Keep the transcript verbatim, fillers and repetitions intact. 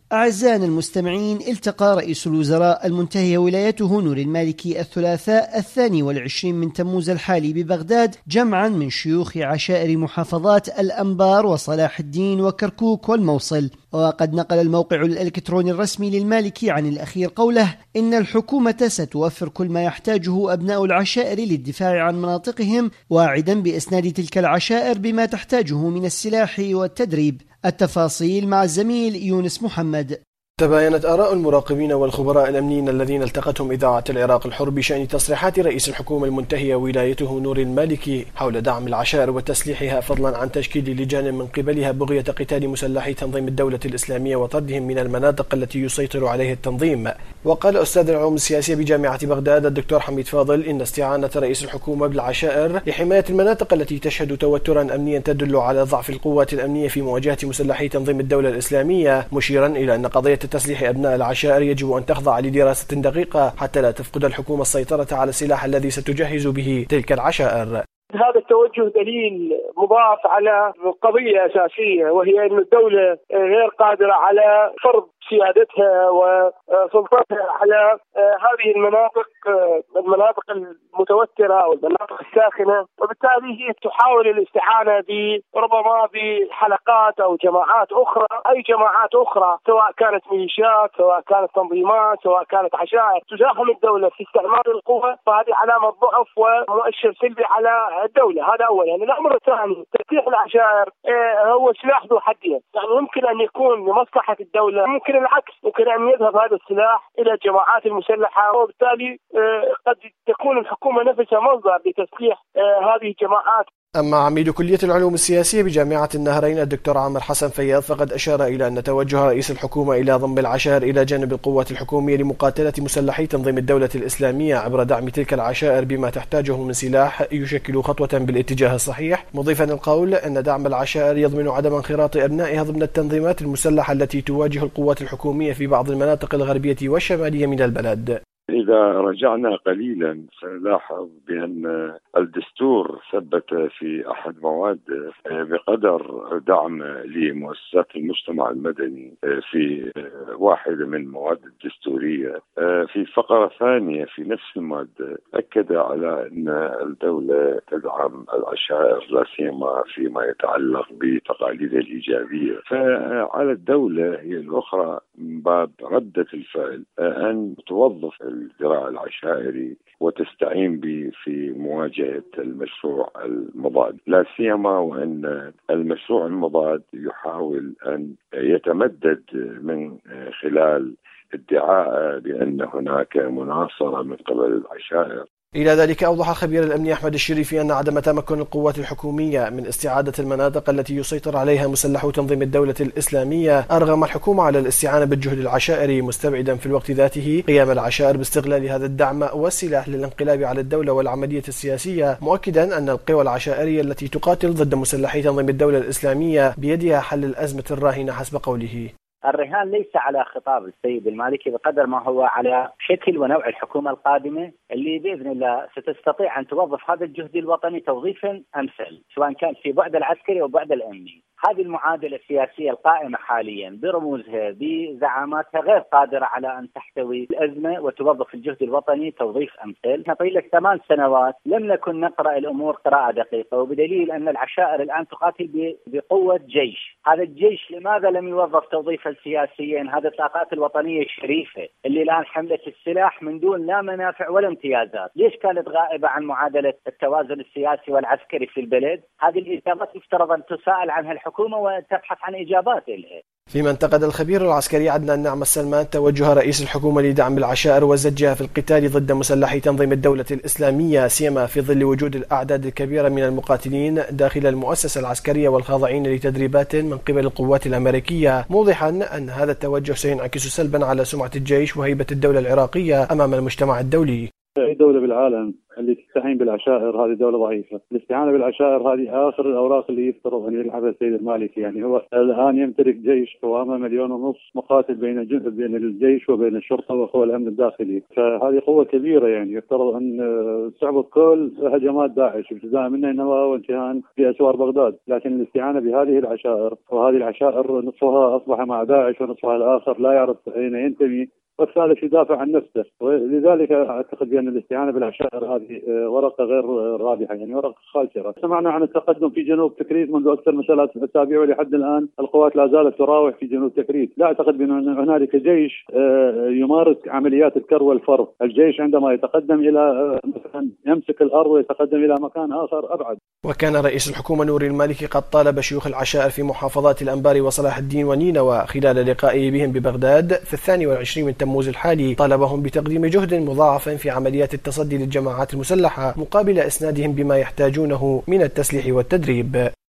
أعزائنا المستمعين، التقى رئيس الوزراء المنتهي ولايته نور المالكي الثلاثاء الثاني والعشرين من تموز الحالي ببغداد جمعا من شيوخ عشائر محافظات الأنبار وصلاح الدين وكركوك والموصل. وقد نقل الموقع الإلكتروني الرسمي للمالكي عن الأخير قوله إن الحكومة ستوفر كل ما يحتاجه أبناء العشائر للدفاع عن مناطقهم، واعدا بإسناد تلك العشائر بما تحتاجه من السلاح والتدريب. التفاصيل مع الزميل يونس محمد. تباينت آراء المراقبين والخبراء الأمنيين الذين التقتهم إذاعة العراق الحر بشأن تصريحات رئيس الحكومة المنتهية ولايته نور المالكي حول دعم العشائر وتسليحها، فضلا عن تشكيل لجان من قبلها بغية قتال مسلحي تنظيم الدولة الإسلامية وطردهم من المناطق التي يسيطر عليها التنظيم. وقال أستاذ العلوم السياسية بجامعة بغداد الدكتور حميد فاضل إن استعانة رئيس الحكومة بالعشائر لحماية المناطق التي تشهد توترا أمنيا تدل على ضعف القوات الأمنية في مواجهة مسلحي تنظيم الدولة الإسلامية، مشيرا إلى أن قضية تسليح أبناء العشائر يجب أن تخضع لدراسة دقيقة حتى لا تفقد الحكومة السيطرة على السلاح الذي ستجهز به تلك العشائر. هذا التوجه دليل مضاف على قضية أساسية، وهي أن الدولة غير قادرة على فرض سيادتها وسلطتها على هذه المناطق المناطق المتوترة أو المناطق الساخنة، وبالتالي هي تحاول الاستعانة بربما بحلقات أو جماعات أخرى، أي جماعات أخرى سواء كانت ميليشيات سواء كانت تنظيمات سواء كانت عشائر تزاحم الدولة في استعمال القوة، فهذه علامة ضعف ومؤشر سلبي على الدولة. هذا أولا. يعني الأمر الثاني، تسليح العشائر هو سلاح ذو حدين، يعني يمكن أن يكون لمصلحة الدولة، ممكن العكس، ممكن أن يذهب هذا السلاح إلى الجماعات المسلحة، وبالتالي قد تكون الحكومة نفسها مصدر لتسليح هذه الجماعات. أما عميد كلية العلوم السياسية بجامعة النهرين الدكتور عامر حسن فياض فقد أشار إلى أن توجه رئيس الحكومة إلى ضم العشائر إلى جانب القوات الحكومية لمقاتلة مسلحي تنظيم الدولة الإسلامية عبر دعم تلك العشائر بما تحتاجه من سلاح يشكل خطوة بالاتجاه الصحيح، مضيفا القول أن دعم العشائر يضمن عدم انخراط أبنائها ضمن التنظيمات المسلحة التي تواجه القوات الحكومية في بعض المناطق الغربية والشمالية من البلد. إذا رجعنا قليلا سنلاحظ بأن الدستور ثبت في أحد مواده بقدر دعم لمؤسسات المجتمع المدني في واحدة من المواد الدستورية. في فقرة ثانية في نفس المادة أكد على أن الدولة تدعم العشائر لا سيما فيما يتعلق بتقاليدها الإيجابية، فعلى الدولة هي الأخرى من باب ردة الفعل أن توظف الذراع العشائري وتستعين به في مواجهة المشروع المضاد، لا سيما وأن المشروع المضاد يحاول أن يتمدد من خلال ادعاء بأن هناك مناصرة من قبل العشائر. إلى ذلك أوضح خبير الأمن أحمد الشريفي أن عدم تمكن القوات الحكومية من استعادة المناطق التي يسيطر عليها مسلحو تنظيم الدولة الإسلامية أرغم الحكومة على الاستعانة بالجهد العشائري، مستبعدا في الوقت ذاته قيام العشائر باستغلال هذا الدعم والسلاح للانقلاب على الدولة والعملية السياسية، مؤكدا أن القوى العشائرية التي تقاتل ضد مسلحي تنظيم الدولة الإسلامية بيدها حل الأزمة الراهنة حسب قوله. الرهان ليس على خطاب السيد المالكي بقدر ما هو على شكل ونوع الحكومة القادمة اللي بإذن الله ستستطيع أن توظف هذا الجهد الوطني توظيفا أمثل، سواء كان في بعد العسكري أو بعد الأمني. هذه المعادلة السياسية القائمة حاليا برموزها بزعاماتها غير قادرة على أن تحتوي الأزمة وتوظف الجهد الوطني توظيف أمثل. طيلة ثمان سنوات لم نكن نقرأ الأمور قراءة دقيقة، وبدليل أن العشائر الآن تقاتل بقوة جيش. هذا الجيش لماذا لم يوظف توظيفا سياسيا؟ هذه الطاقات الوطنية الشريفة اللي الآن حملت السلاح من دون لا منافع ولا امتيازات، ليش كانت غائبة عن معادلة التوازن السياسي والعسكري في البلد؟ هذه الإجابات يفترض أن تساءل عنها الحكومة وتبحث عن إجابات لها. فيما انتقد الخبير العسكري عدنان نعم السلمان توجه رئيس الحكومة لدعم العشائر وزجها في القتال ضد مسلحي تنظيم الدولة الإسلامية، سيما في ظل وجود الأعداد الكبيرة من المقاتلين داخل المؤسسة العسكرية والخاضعين لتدريبات من قبل القوات الأمريكية، موضحا أن هذا التوجه سينعكس سلبا على سمعة الجيش وهيبة الدولة العراقية أمام المجتمع الدولي. أي دولة بالعالم اللي تستعين بالعشائر هذه دولة ضعيفة. الاستعانة بالعشائر هذه آخر الأوراق اللي يفترض أن يلعبها السيد المالكي. يعني هو الآن يمتلك جيش قوامه مليون ونص مقاتل بين بين الجيش وبين الشرطة وقوى الأمن الداخلي، فهذه قوة كبيرة. يعني يفترض أن تعبد كل هجمات داعش ابتداء من نينوى وانتهاء بأسوار بغداد، لكن الاستعانة بهذه العشائر، وهذه العشائر نصفها أصبح مع داعش ونصفها الآخر لا يعرف أين ينتمي، والثالث يدافع عن نفسه. ولذلك أعتقد بأن الاستعانة بالعشائر هذه ورقة غير رابحة، يعني ورقة خاسرة. سمعنا عن التقدم في جنوب تكريت منذ أكثر من ثلاث أسابيع ولحد الآن القوات لا زالت تراوح في جنوب تكريت. لا أعتقد بأن هنالك جيش يمارس عمليات الكر والفر. الجيش عندما يتقدم إلى مثلا يمسك الأرض ويتقدم إلى مكان آخر أبعد. وكان رئيس الحكومة نوري المالكي قد طالب شيوخ العشائر في محافظات الأنبار وصلاح الدين ونينوى خلال لقائه بهم ببغداد في الثاني والعشرين من تموز الحالي، طالبهم بتقديم جهد مضاعف في عمليات التصدي للجماعات المسلحة مقابل إسنادهم بما يحتاجونه من التسليح والتدريب.